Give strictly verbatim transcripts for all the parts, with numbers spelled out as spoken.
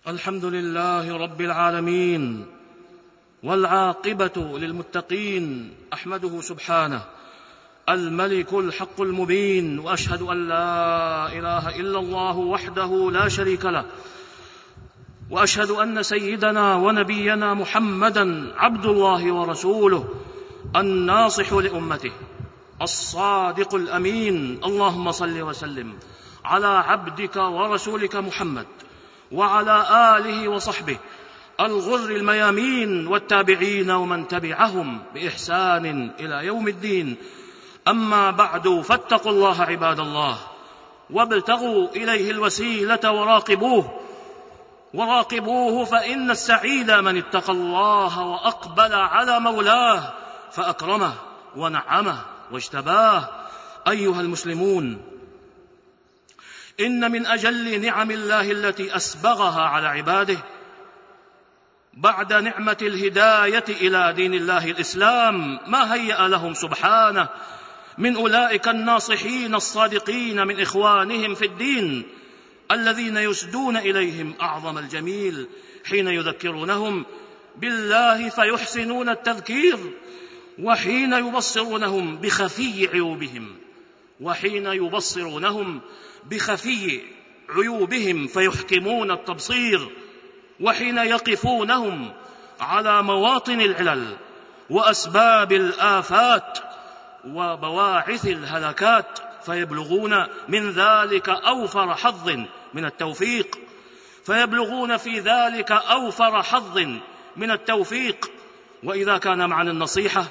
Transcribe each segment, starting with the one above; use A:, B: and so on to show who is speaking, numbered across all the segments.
A: الحمد لله رب العالمين، والعاقبة للمتقين. أحمده سبحانه الملك الحق المبين، وأشهد أن لا إله إلا الله وحده لا شريك له، وأشهد أن سيدنا ونبينا محمدا عبد الله ورسوله الناصح لأمته الصادق الأمين. اللهم صل وسلم على عبدك ورسولك محمد وعلى آله وصحبه الغر الميامين والتابعين ومن تبعهم بإحسان إلى يوم الدين. أما بعد، فاتقوا الله عباد الله، وابتغوا إليه الوسيلة وراقبوه وراقبوه فإن السعيد من اتقى الله وأقبل على مولاه فأكرمه ونعمه واجتباه. أيها المسلمون، إن من أجل نعم الله التي أسبغها على عباده بعد نعمة الهداية إلى دين الله الإسلام ما هيأ لهم سبحانه من أولئك الناصحين الصادقين من إخوانهم في الدين، الذين يسدون إليهم أعظم الجميل حين يذكرونهم بالله فيحسنون التذكير، وحين يبصرونهم بخفي عيوبهم وحين يبصرونهم بخفي عيوبهم فيحكمون التبصير، وحين يقفونهم على مواطن العلل وأسباب الآفات وبواعث الهلكات فيبلغون من ذلك أوفر حظ من التوفيق فيبلغون في ذلك أوفر حظ من التوفيق. وإذا كان معنى النصيحة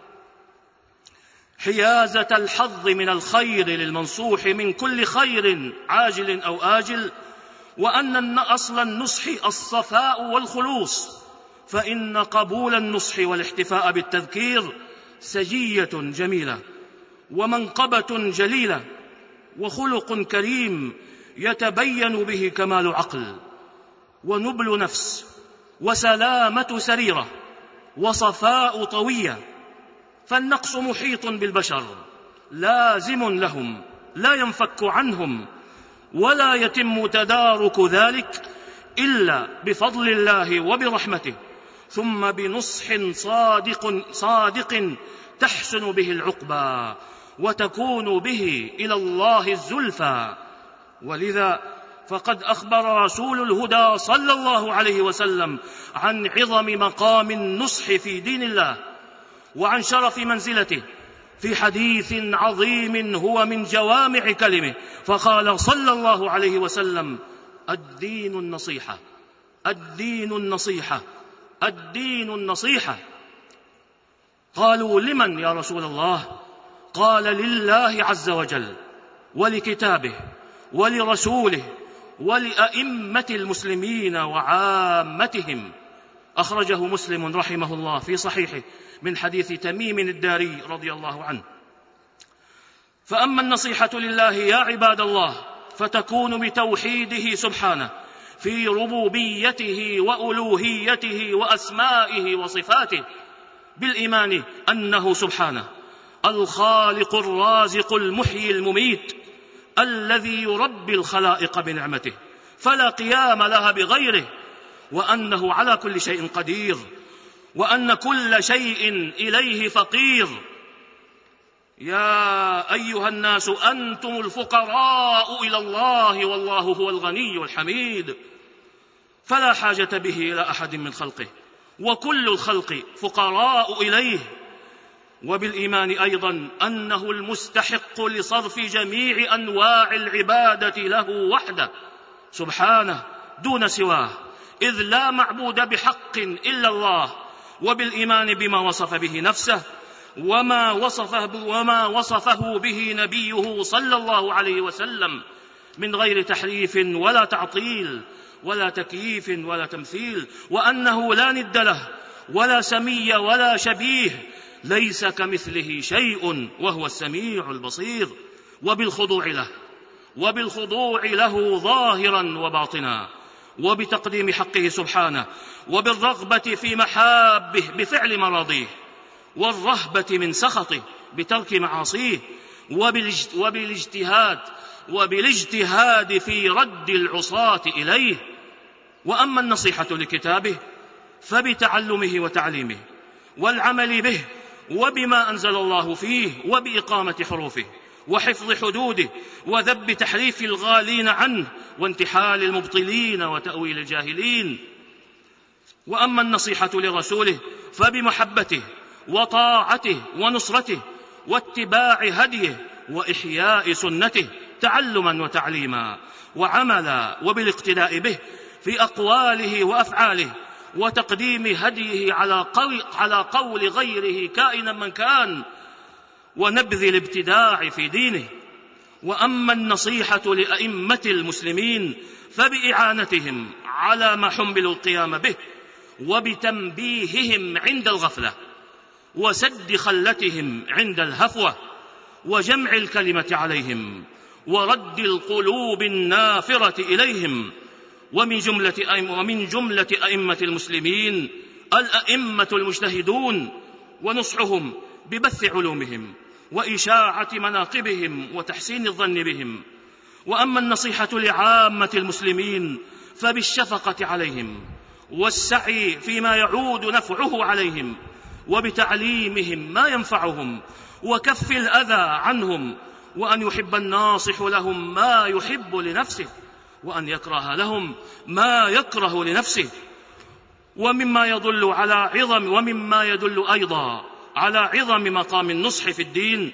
A: حيازة الحظ من الخير للمنصوح من كل خير عاجل أو آجل، وأن أصل النصح الصفاء والخلوص، فإن قبول النصح والاحتفاء بالتذكير سجية جميلة ومنقبة جليلة وخلق كريم يتبين به كمال عقل ونبل نفس وسلامة سريرة وصفاء طوية. فالنقص محيط بالبشر لازم لهم لا ينفك عنهم، ولا يتم تدارك ذلك إلا بفضل الله وبرحمته، ثم بنصح صادق صادق تحسن به العقبى وتكون به إلى الله الزلفى. ولذا فقد أخبر رسول الهدى صلى الله عليه وسلم عن عظم مقام النصح في دين الله وعن شرف منزلته في حديث عظيم هو من جوامع كلمه، فقال صلى الله عليه وسلم: الدين النصيحة الدين النصيحة الدين النصيحة. قالوا: لمن يا رسول الله؟ قال: لله عز وجل ولكتابه ولرسوله ولأئمة المسلمين وعامتهم. أخرجه مسلم رحمه الله في صحيحه من حديث تميم الداري رضي الله عنه. فأما النصيحة لله يا عباد الله فتكون بتوحيده سبحانه في ربوبيته وألوهيته وأسمائه وصفاته، بالإيمان أنه سبحانه الخالق الرازق المحيي المميت الذي يربي الخلائق بنعمته فلا قيام لها بغيره، وأنه على كل شيء قدير، وأن كل شيء إليه فقير. يا أيها الناس أنتم الفقراء إلى الله والله هو الغني الحميد، فلا حاجة به إلى أحد من خلقه، وكل الخلق فقراء إليه. وبالإيمان أيضا أنه المستحق لصرف جميع أنواع العبادة له وحده سبحانه دون سواه، إذ لا معبود بحق إلا الله. وبالإيمان بما وصف به نفسه وما وصفه, وما وصفه به نبيه صلى الله عليه وسلم من غير تحريف ولا تعطيل ولا تكييف ولا تمثيل، وأنه لا ند له ولا سمي ولا شبيه، ليس كمثله شيء وهو السميع البصير. وبالخضوع له وبالخضوع له ظاهرا وباطنا، وبتقديم حقه سبحانه، وبالرغبة في محابه بفعل مراضيه، والرهبة من سخطه بترك معاصيه، وبالاجتهاد وبالاجتهاد في رد العصاة إليه. وأما النصيحة لكتابه فبتعلمه وتعليمه والعمل به وبما أنزل الله فيه وبإقامة حروفه وحفظ حدوده وذب تحريف الغالين عنه وانتحال المبطلين وتأويل الجاهلين. وأما النصيحة لرسوله فبمحبته وطاعته ونصرته واتباع هديه وإحياء سنته تعلما وتعليما وعملا وبالاقتداء به في أقواله وأفعاله وتقديم هديه على قول, على قول غيره كائنا من كان ونبذ الابتداع في دينه. وأما النصيحة لأئمة المسلمين فبإعانتهم على ما حملوا القيام به وبتنبيههم عند الغفلة وسد خلتهم عند الهفوة وجمع الكلمة عليهم ورد القلوب النافرة إليهم. ومن جملة أئمة, ومن جملة أئمة المسلمين الأئمة المجتهدون ونصحهم ببث علومهم وإشاعة مناقبهم وتحسين الظن بهم. وأما النصيحة لعامة المسلمين فبالشفقة عليهم والسعي فيما يعود نفعه عليهم وبتعليمهم ما ينفعهم وكف الأذى عنهم وأن يحب الناصح لهم ما يحب لنفسه وأن يكره لهم ما يكره لنفسه. ومما يدل على عظم ومما يدل أيضا على عظم مقام النصح في الدين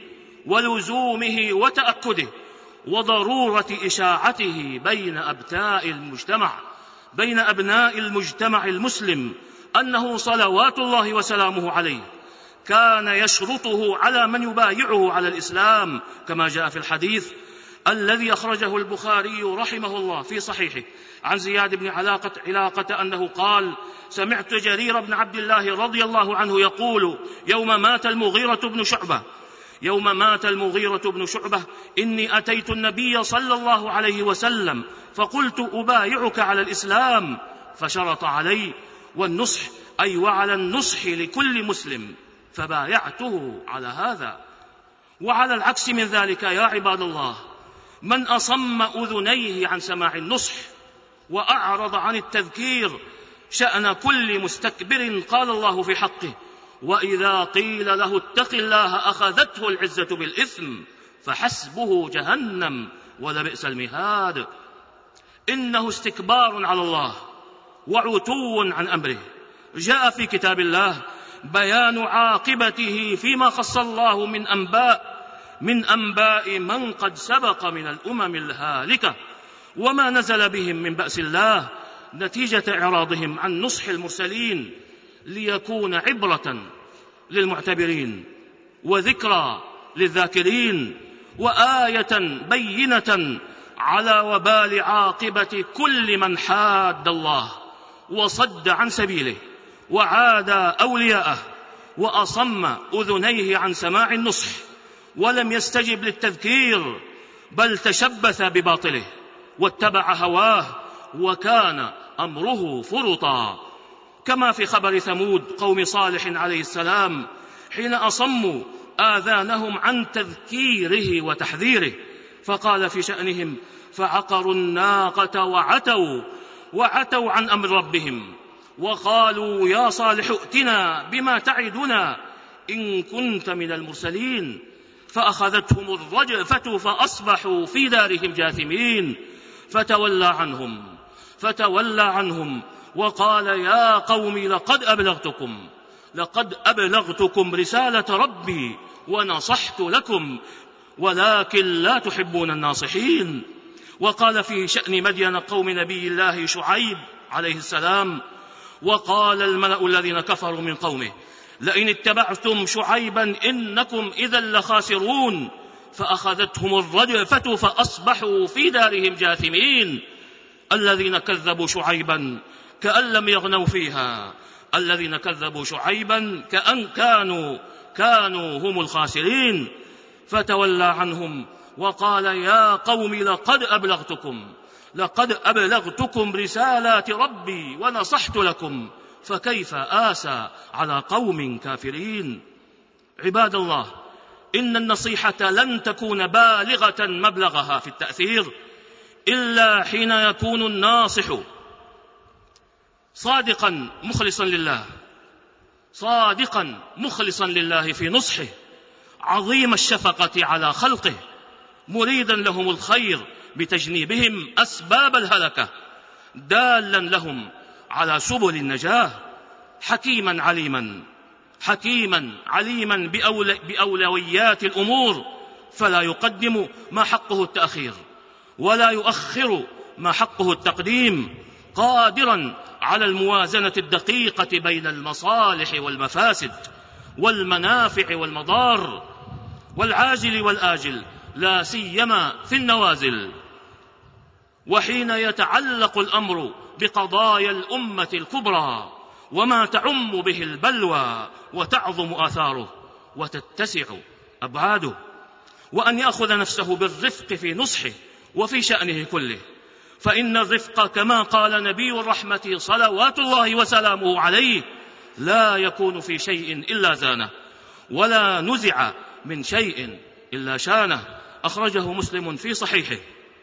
A: ولزومه وتأكده وضرورة إشاعته بين أبناء المجتمع بين أبناء المجتمع المسلم أنه صلوات الله وسلامه عليه كان يشرطه على من يبايعه على الإسلام كما جاء في الحديث الذي أخرجه البخاري رحمه الله في صحيحه عن زياد بن علاقة, علاقة أنه قال: سمعت جرير بن عبد الله رضي الله عنه يقول يوم مات المغيرة بن شعبة يوم مات المغيرة بن شعبة إني أتيت النبي صلى الله عليه وسلم فقلت أبايعك على الإسلام فشرط علي والنصح أي وعلى النصح لكل مسلم فبايعته على هذا. وعلى العكس من ذلك يا عباد الله من أصم أذنيه عن سماع النصح وأعرض عن التذكير شأن كل مستكبر قال الله في حقه: وإذا قيل له اتق الله أخذته العزة بالإثم فحسبه جهنم ولبئس المهاد. إنه استكبار على الله وعتو عن أمره. جاء في كتاب الله بيان عاقبته فيما خص الله من أنباء من أنباء من قد سبق من الأمم الهالكة وما نزل بهم من بأس الله نتيجة إعراضهم عن نصح المرسلين ليكون عبرة للمعتبرين وذكرى للذاكرين وآية بينة على وبال عاقبة كل من حاد الله وصد عن سبيله وعاد أولياءه وأصم أذنيه عن سماع النصح ولم يستجب للتذكير بل تشبث بباطله واتبع هواه وكان أمره فرطا. كما في خبر ثمود قوم صالح عليه السلام حين أصموا آذانهم عن تذكيره وتحذيره فقال في شأنهم: فعقروا الناقة وعتوا وعتوا عن أمر ربهم وقالوا يا صالح ائتنا بما تعدنا إن كنت من المرسلين فأخذتهم الرجفة فأصبحوا في دارهم جاثمين فتولى عنهم فتولى عنهم وقال يا قوم لقد أبلغتكم لقد أبلغتكم رسالة ربي ونصحت لكم ولكن لا تحبون الناصحين. وقال في شأن مدين قوم نبي الله شعيب عليه السلام: وقال الملأ الذين كفروا من قومه لئن اتبعتم شعيبا إنكم إذا لخاسرون فأخذتهم الرجفة فأصبحوا في دارهم جاثمين. الذين كذبوا شعيبا كأن لم يغنوا فيها الذين كذبوا شعيبا كأن كانوا كانوا هم الخاسرين فتولى عنهم وقال يا قوم لقد أبلغتكم لقد أبلغتكم رسالات ربي ونصحت لكم فكيف آسى على قوم كافرين. عباد الله، إن النصيحة لن تكون بالغة مبلغها في التأثير إلا حين يكون الناصح صادقا مخلصا لله صادقا مخلصا لله في نصحه، عظيم الشفقة على خلقه، مريدا لهم الخير بتجنيبهم أسباب الهلكة، دالا لهم على سبل النجاة، حكيما عليما حكيما عليما بأول بأولويات الأمور، فلا يقدم ما حقه التأخير ولا يؤخر ما حقه التقديم، قادرا على الموازنة الدقيقة بين المصالح والمفاسد والمنافع والمضار والعاجل والآجل، لا سيما في النوازل. وحين يتعلق الأمر بقضايا الأمة الكبرى وما تعم به البلوى وتعظم آثاره وتتسع أبعاده، وأن يأخذ نفسه بالرفق في نصحه وفي شأنه كله، فإن الرفق كما قال نبي الرحمة صلوات الله وسلامه عليه لا يكون في شيء إلا زانه، ولا نزع من شيء إلا شانه. أخرجه مسلم في صحيحه.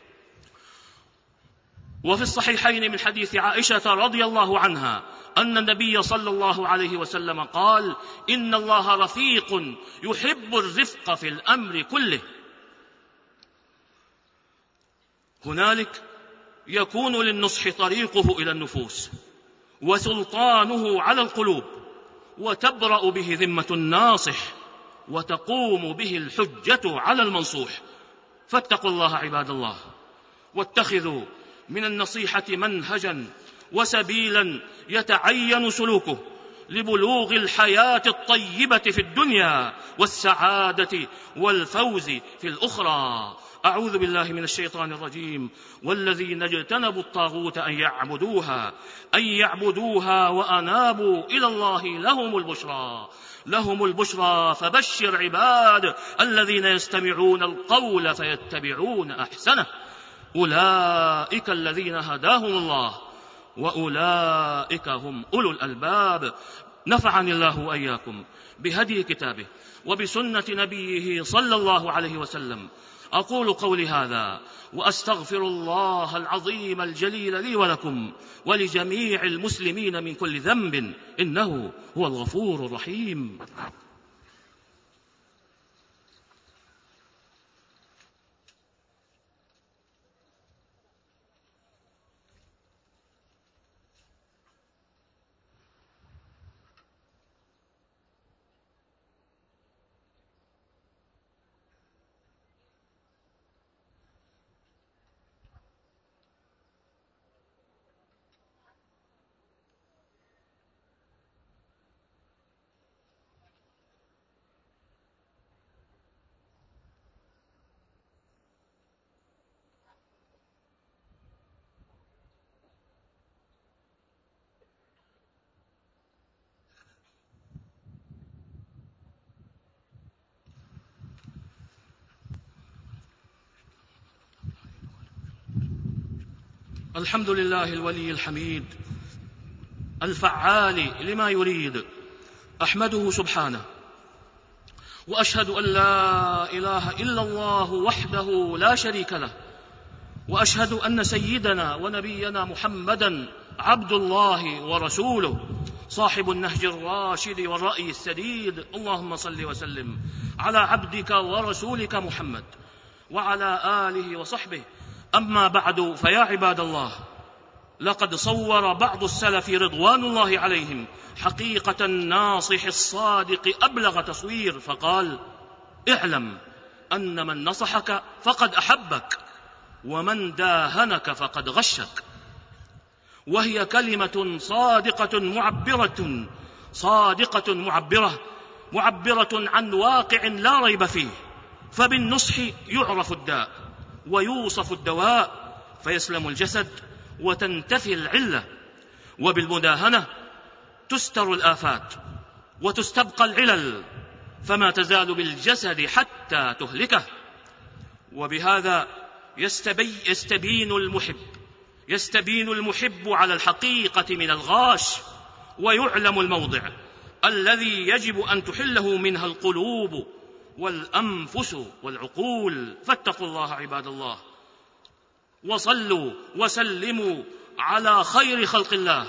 A: وفي الصحيحين من حديث عائشة رضي الله عنها أن النبي صلى الله عليه وسلم قال: إن الله رفيق يحب الرفق في الأمر كله. هنالك يكون للنصح طريقه إلى النفوس وسلطانه على القلوب، وتبرأ به ذمة الناصح وتقوم به الحجة على المنصوح. فاتقوا الله عباد الله، واتخذوا من النصيحة منهجا وسبيلا يتعين سلوكه لبلوغ الحياة الطيبة في الدنيا والسعادة والفوز في الأخرى. أعوذ بالله من الشيطان الرجيم. والذين اجتنبوا الطاغوت أن يعبدوها أن يعبدوها وأنابوا إلى الله لهم البشرى لهم البشرى فبشر عباد الذين يستمعون القول فيتبعون أحسنه، أولئك الذين هداهم الله وأولئك هم أولو الألباب. نفعني الله وإياكم بهدي كتابه وبسنة نبيه صلى الله عليه وسلم. أقول قولي هذا وأستغفر الله العظيم الجليل لي ولكم ولجميع المسلمين من كل ذنب، إنه هو الغفور الرحيم. الحمد لله الولي الحميد الفعال لما يريد، أحمده سبحانه، وأشهد أن لا إله إلا الله وحده لا شريك له، وأشهد أن سيدنا ونبينا محمدا عبد الله ورسوله صاحب النهج الراشد والرأي السديد. اللهم صل وسلم على عبدك ورسولك محمد وعلى آله وصحبه. أما بعد، فيا عباد الله، لقد صور بعض السلف رضوان الله عليهم حقيقة الناصح الصادق أبلغ تصوير، فقال: اعلم أن من نصحك فقد أحبك، ومن داهنك فقد غشك. وهي كلمة صادقة معبرة صادقة معبرة معبرة عن واقع لا ريب فيه. فبالنصح يعرف الداء ويوصف الدواء فيسلم الجسد وتنتفي العلة، وبالمداهنة تستر الآفات وتستبقى العلل فما تزال بالجسد حتى تهلكه. وبهذا يستبي يستبين المحب يستبين المحب على الحقيقة من الغاش، ويعلم الموضع الذي يجب أن تحله منها القلوب والأنفس والعقول. فاتقوا الله عباد الله، وصلوا وسلموا على خير خلق الله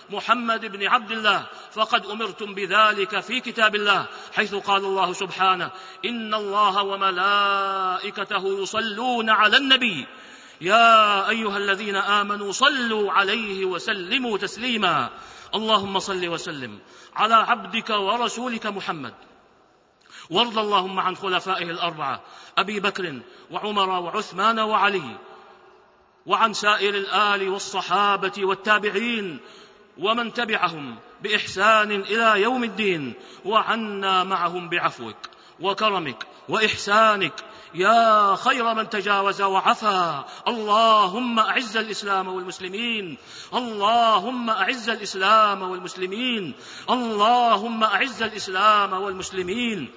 A: محمد بن عبد الله، فقد أمرتم بذلك في كتاب الله، حيث قال الله سبحانه: إن الله وملائكته يصلون على النبي يا أيها الذين آمنوا صلوا عليه وسلموا تسليما. اللهم صل وسلم على عبدك ورسولك محمد، وارض اللهم عن خلفائه الأربعة أبي بكر وعمر وعثمان وعلي، وعن سائر الآل والصحابة والتابعين ومن تبعهم بإحسان إلى يوم الدين، وعنا معهم بعفوك وكرمك وإحسانك يا خير من تجاوز وعفا. اللهم أعز الإسلام والمسلمين، اللهم أعز الإسلام والمسلمين، اللهم أعز الإسلام والمسلمين،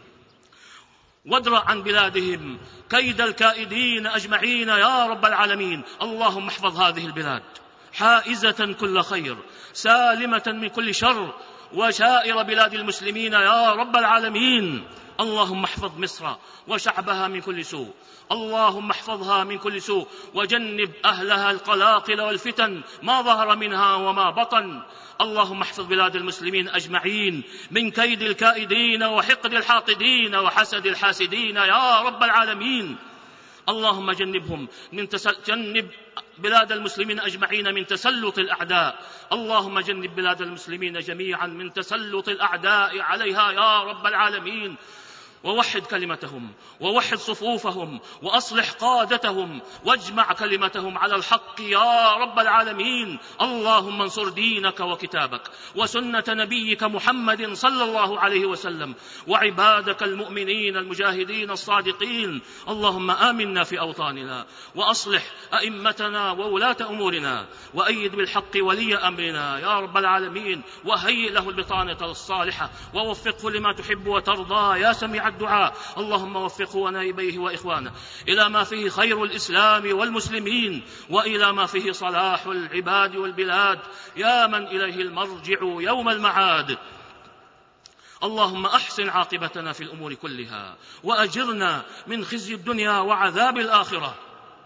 A: وادرع عن بلادهم كيد الكائدين أجمعين يا رب العالمين. اللهم احفظ هذه البلاد حائزة كل خير، سالمة من كل شر، وسائر بلاد المسلمين يا رب العالمين. اللهم احفظ مصر وشعبها من كل سوء، اللهم احفظها من كل سوء، وجنب أهلها القلاقل والفتن ما ظهر منها وما بطن. اللهم احفظ بلاد المسلمين أجمعين من كيد الكائدين وحقد الحاقدين وحسد الحاسدين يا رب العالمين. اللهم جنبهم من تسل... جنب بلاد المسلمين أجمعين من تسلط الأعداء، اللهم جنب بلاد المسلمين جميعا من تسلط الأعداء عليها يا رب العالمين، ووحد كلمتهم ووحد صفوفهم وأصلح قادتهم واجمع كلمتهم على الحق يا رب العالمين. اللهم انصر دينك وكتابك وسنة نبيك محمد صلى الله عليه وسلم وعبادك المؤمنين المجاهدين الصادقين. اللهم آمنا في أوطاننا، وأصلح أئمتنا وولاة أمورنا، وأيد بالحق ولي أمرنا يا رب العالمين، وهيئ له البطانة الصالحة، ووفقه لما تحب وترضى يا سميع الدعاء. اللهم وفقه ونائبيه وإخوانه إلى ما فيه خير الإسلام والمسلمين، وإلى ما فيه صلاح العباد والبلاد، يا من إليه المرجع يوم المعاد. اللهم أحسن عاقبتنا في الأمور كلها، وأجرنا من خزي الدنيا وعذاب الآخرة.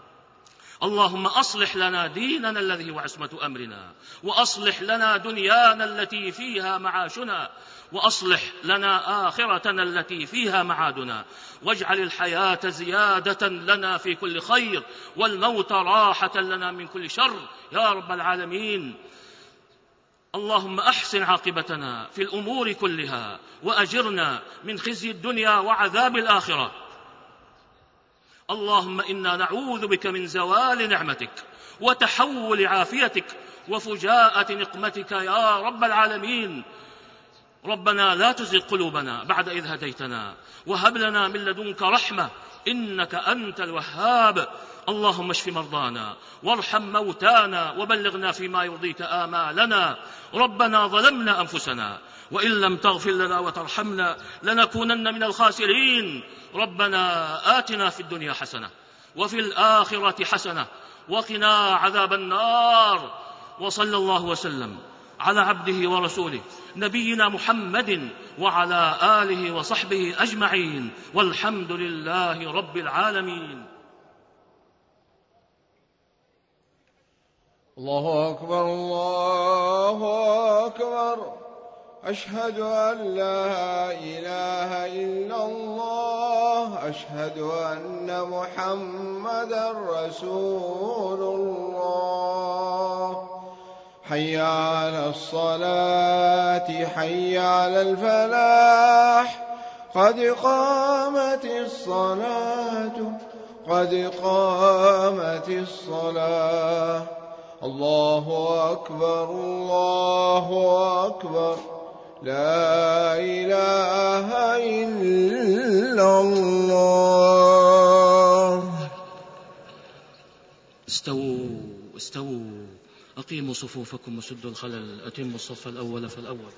A: اللهم أصلح لنا ديننا الذي هو عصمة أمرنا، وأصلح لنا دنيانا التي فيها معاشنا، وأصلح لنا آخرتنا التي فيها معادنا، واجعل الحياة زيادة لنا في كل خير، والموت راحة لنا من كل شر يا رب العالمين. اللهم أحسن عاقبتنا في الأمور كلها، وأجرنا من خزي الدنيا وعذاب الآخرة. اللهم إنا نعوذ بك من زوال نعمتك وتحول عافيتك وفجاءة نقمتك يا رب العالمين. ربنا لا تزغ قلوبنا بعد إذ هديتنا، وهب لنا من لدنك رحمة إنك أنت الوهاب. اللهم اشف مرضانا وارحم موتانا، وبلغنا فيما يرضيك آمالنا. ربنا ظلمنا أنفسنا وإن لم تغفر لنا وترحمنا لنكونن من الخاسرين. ربنا آتنا في الدنيا حسنة وفي الآخرة حسنة وقنا عذاب النار. وصلى الله وسلم على عبده ورسوله نبينا محمد وعلى آله وصحبه أجمعين، والحمد لله رب العالمين.
B: الله أكبر الله أكبر، أشهد أن لا إله إلا الله، أشهد أن محمدا رسول الله. حي على الصلاة حي على الفلاح، قد قامت الصلاة قد قامت الصلاة. الله أكبر الله أكبر، لا إله إلا الله.
A: استووا استووا، أقيموا صفوفكم وسدوا الخلل، أتموا الصف الأول فالأول.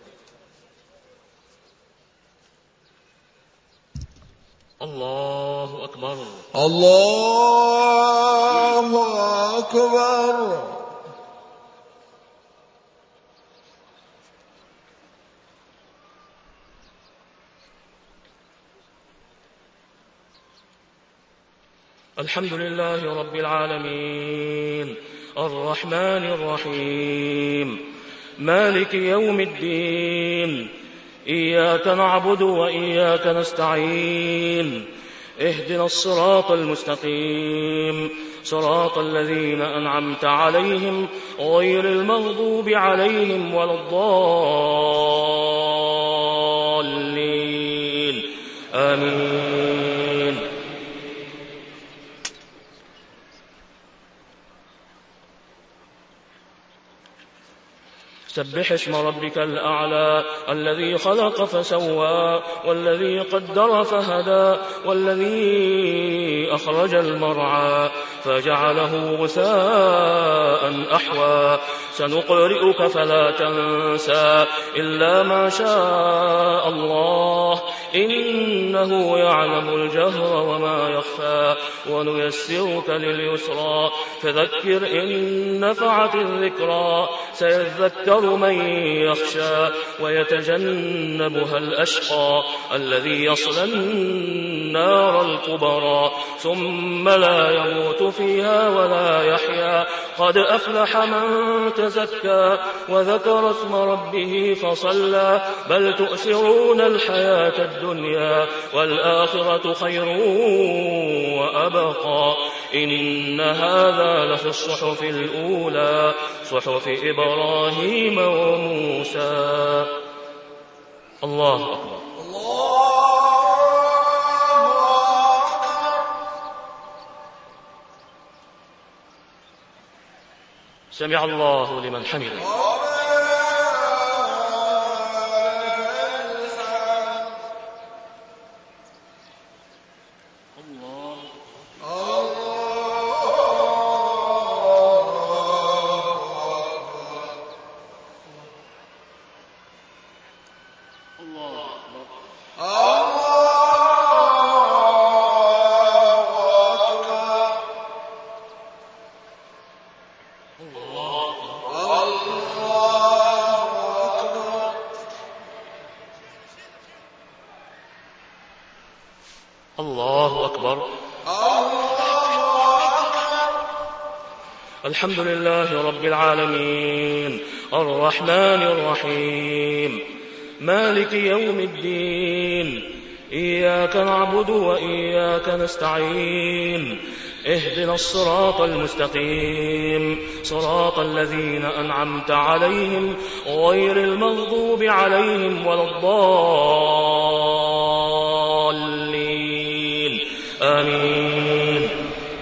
A: الله أكبر
B: الله أكبر.
A: الحمد لله رب العالمين، الرحمن الرحيم، مالك يوم الدين. إياك نعبد وإياك نستعين. اهدنا الصراط المستقيم، صراط الذين أنعمت عليهم غير المغضوب عليهم ولا الضالين. آمين. سبح اسم ربك الأعلى الذي خلق فسوى والذي قدر فهدى والذي أخرج المرعى فجعله غثاء أحوى. سنقرئك فلا تنسى إلا ما شاء الله إنه يعلم الجهر وما يخفى. ونيسرك لليسرى فذكر إن نفعت الذكرى. سيذكر من يخشى ويتجنبها الأشقى الذي يصلى النار الكبرى ثم لا يموت فيها ولا يحيا. قد أفلح من تزكى وذكر اسم ربه فصلى. بل تؤثرون الحياة الدنيا والآخرة خير وأبقى. إن هذا لفي الصحف الأولى صحف إبراهيم وموسى. الله أكبر. سمع الله لمن حمده. الله أكبر. الحمد لله رب العالمين الرحمن الرحيم مالك يوم الدين. إياك نعبد وإياك نستعين. اهدنا الصراط المستقيم، صراط الذين أنعمت عليهم غير المغضوب عليهم ولا الضالين. آمين.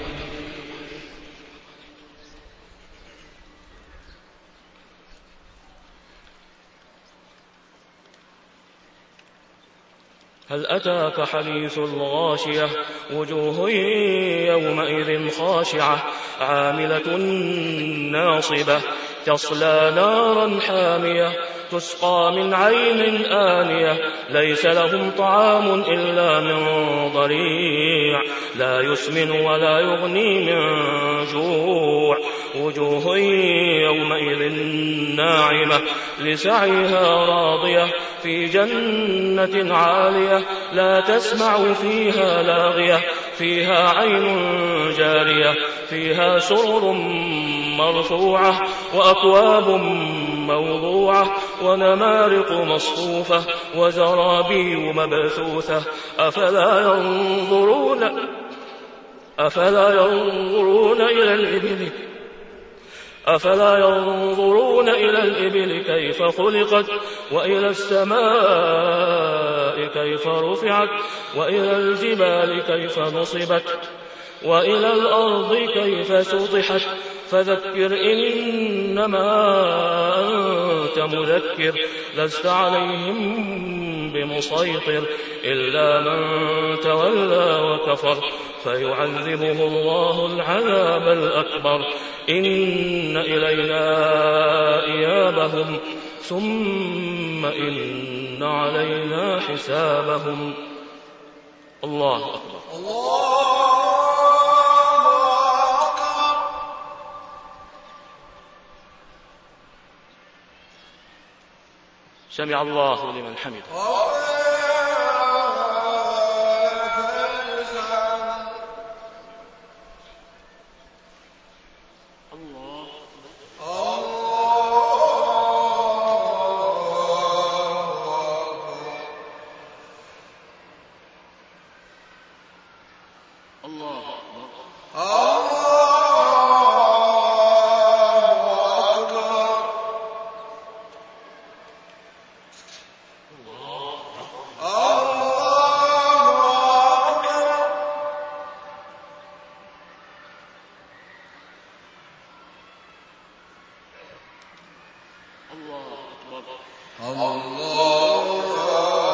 A: هل أتاك حديث الغاشية؟ وجوه يومئذ خاشعة عاملة ناصبة تصلى نارا حامية تسقى من عين آنية ليس لهم طعام إلا من ضريع لا يسمن ولا يغني من جوع. وجوه يومئذ ناعمة لسعيها راضية في جنة عالية لا تسمع فيها لاغية فيها عين جارية فيها سرر مرفوعة وأكواب موضوعة ونمارق مصفوفة وزرابي مبثوثة. أفلا ينظرون أفلا ينظرون إلى الإبل أفلا ينظرون إلى الإبل كيف خلقت وإلى السماء كيف رفعت وإلى الجبال كيف نصبت وإلى الأرض كيف سطحت. فذكر إنما أنت مذكر لست عليهم بمسيطر إلا من تولى وكفر فيعذبه الله العذاب الأكبر. إن إلينا إيابهم ثم إن علينا حسابهم. الله أكبر. سمع الله لمن حمده.
B: الله
A: الله أكبر.
B: الله أكبر.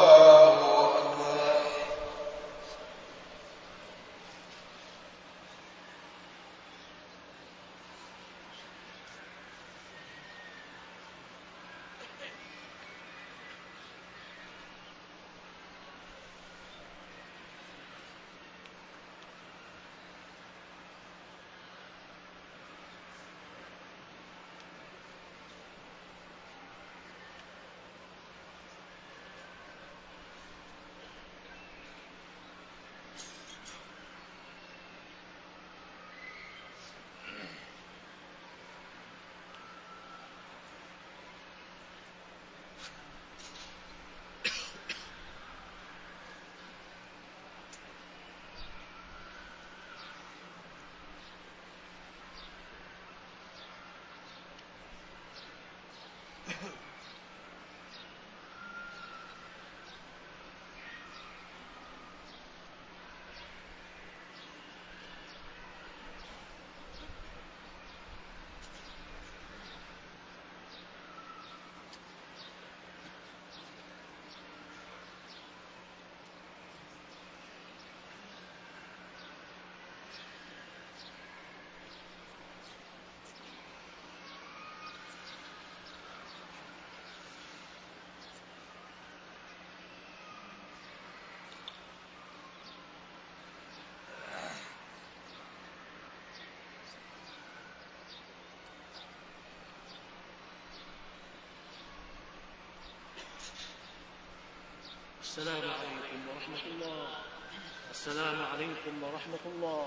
A: السلام عليكم ورحمة الله. السلام عليكم ورحمة الله.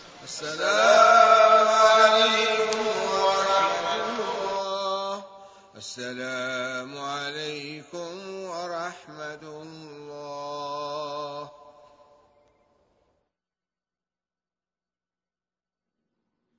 B: السلام عليكم ورحمة الله. السلام عليكم ورحمة الله.